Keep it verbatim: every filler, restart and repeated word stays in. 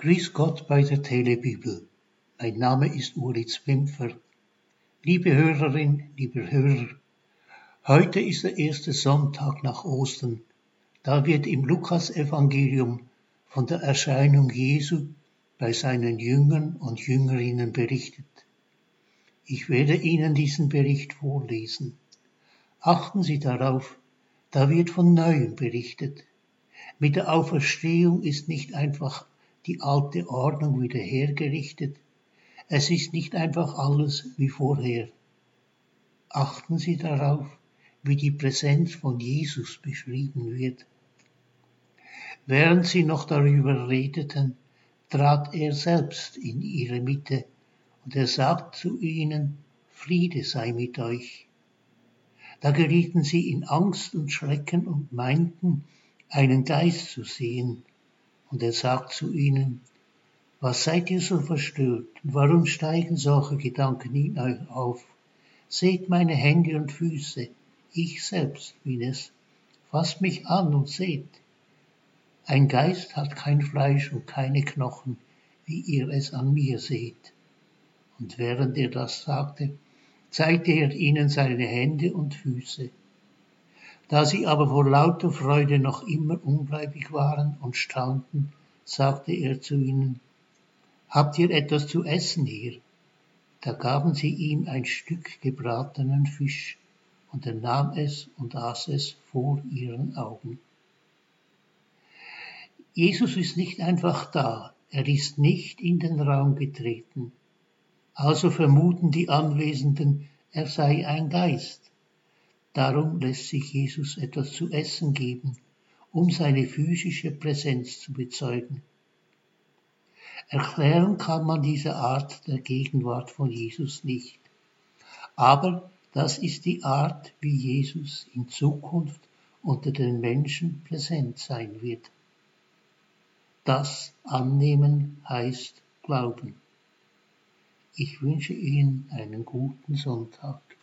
Grüß Gott bei der Telebibel. Mein Name ist Uli Zwimpfer. Liebe Hörerin, lieber Hörer, heute ist der erste Sonntag nach Ostern. Da wird im Lukasevangelium von der Erscheinung Jesu bei seinen Jüngern und Jüngerinnen berichtet. Ich werde Ihnen diesen Bericht vorlesen. Achten Sie darauf, da wird von Neuem berichtet. Mit der Auferstehung ist nicht einfach die alte Ordnung wieder hergerichtet. Es ist nicht einfach alles wie vorher. Achten Sie darauf, wie die Präsenz von Jesus beschrieben wird. Während sie noch darüber redeten, trat er selbst in ihre Mitte und er sagt zu ihnen, Friede sei mit euch. Da gerieten sie in Angst und Schrecken und meinten, einen Geist zu sehen. Und er sagt zu ihnen, was seid ihr so verstört und warum steigen solche Gedanken in euch auf? Seht meine Hände und Füße, ich selbst bin es. Fasst mich an und seht. Ein Geist hat kein Fleisch und keine Knochen, wie ihr es an mir seht. Und während er das sagte, zeigte er ihnen seine Hände und Füße. Da sie aber vor lauter Freude noch immer ungläubig waren und staunten, sagte er zu ihnen, habt ihr etwas zu essen hier? Da gaben sie ihm ein Stück gebratenen Fisch, und er nahm es und aß es vor ihren Augen. Jesus ist nicht einfach da, er ist nicht in den Raum getreten. Also vermuten die Anwesenden, er sei ein Geist. Darum lässt sich Jesus etwas zu essen geben, um seine physische Präsenz zu bezeugen. Erklären kann man diese Art der Gegenwart von Jesus nicht. Aber das ist die Art, wie Jesus in Zukunft unter den Menschen präsent sein wird. Das Annehmen heißt Glauben. Ich wünsche Ihnen einen guten Sonntag.